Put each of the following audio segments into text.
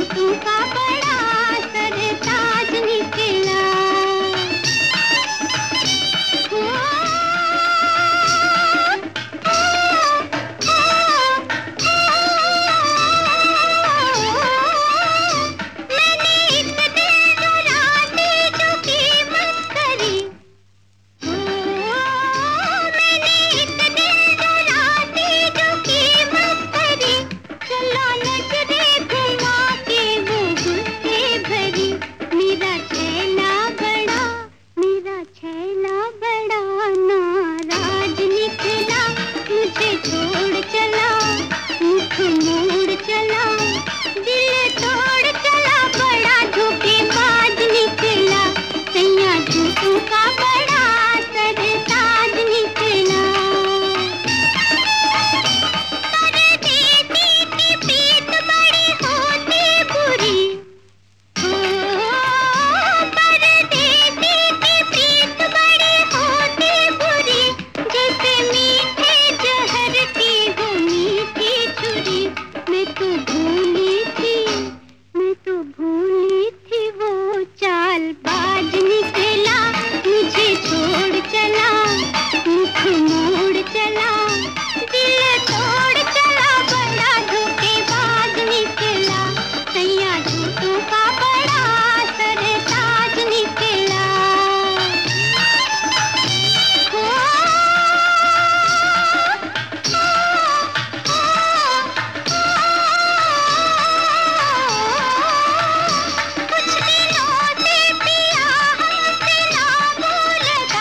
झूठों का बड़ा सरताज निकला। मैंने एक दिल रुला दी जो कीमत करी। मैंने एक दिल रुला दी जो कीमत करी। चला नजरे घुमा के वो गुस्से भरी। मेरा छैला बड़ा नाराज निकला। मुझे छोड़ चला, मुख मोड़ चला, दिल तोड़ चला, बड़ा धोखेबाज निकला। सैया झूठों का बड़ा सरताज निकला। परदेसी की प्रीत बड़ी होती बुरी। परदेसी की प्रीत बड़ी होती बुरी। जैसे मीठे जहर की हो मीठी छुरी। मैं तो भूली थी वो चालबाज निकला। मुझे छोड़ चला, मुख मोड़ चला, दिल तोड़ चला, बड़ा धोखेबाज निकला। सैया झूठों का बड़ा सरताज निकला। कुछ दिनों से पिया हमसे ना बोलता।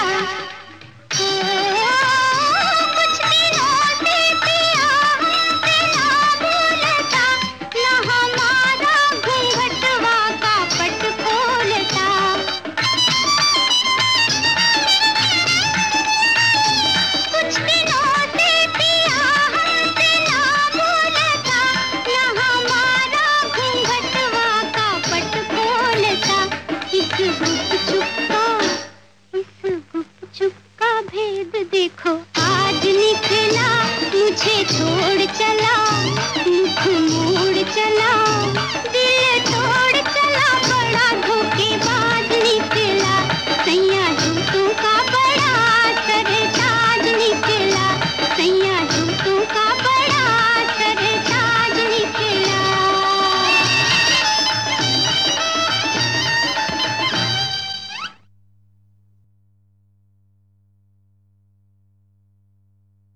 कुछ दिनों से पिया हमसे ना बोलता। न हमारा घूंघटवा का पट खोलता। कुछ दिनों से पिया हमसे ना बोलता। न हमारा घूंघटवा का पट खोलता। इस गुपचुप का भेद देखो आज निकला। मुझे छोड़ चला, मुख मोड़ चला,